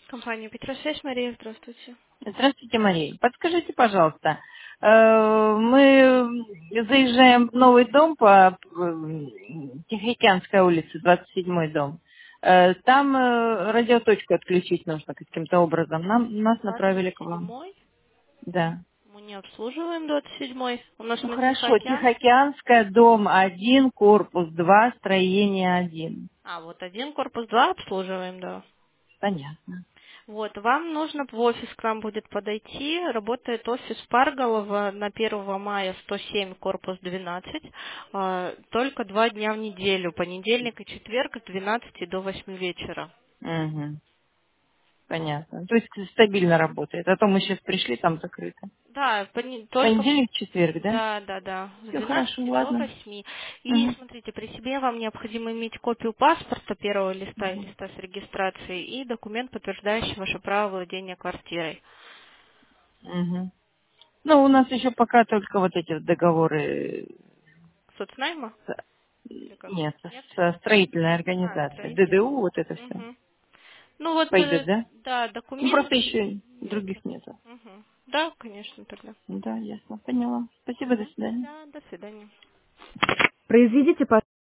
Компания Петросвязь, Мария, здравствуйте. Здравствуйте, Мария. Подскажите, пожалуйста, мы заезжаем в новый дом по Тихоокеанской улице, 27-й дом. Там радиоточку отключить нужно каким-то образом. Нас направили к вам. 27-й? Да. Мы не обслуживаем 27-й. У нас Ну на хорошо, Тихоокеан. Тихоокеанская, дом 1, корпус 2, строение 1. А, вот один корпус 2 обслуживаем, да. Понятно. Вот, вам нужно в офис к нам будет подойти. Работает офис Парголова на 1 мая 107, корпус 12. Только 2 дня в неделю, понедельник и четверг с 12 до 8 вечера. Угу. Понятно. То есть стабильно работает. А то мы сейчас пришли, там закрыто. Да, только Понедельник, четверг, да? да, да, да, с Все хорошо, 12 до ладно. 8. И Мгм. смотрите, при себе вам необходимо иметь копию паспорта первого листа и Мгм. листа с регистрацией и документ, подтверждающий ваше право владения квартирой. Мгм. Ну, у нас еще пока только вот эти вот договоры, Соцнайма? с- Или как? нет, Нет? со строительной А, организацией, ДДУ, строительный. вот это все. Угу. Ну вот, Пойдет, да? да, Ну, просто документы еще нету. других нету. Угу. Да, конечно, тогда. Да, ясно, поняла. Спасибо, до Угу. свидания. Да, до свидания. Произведите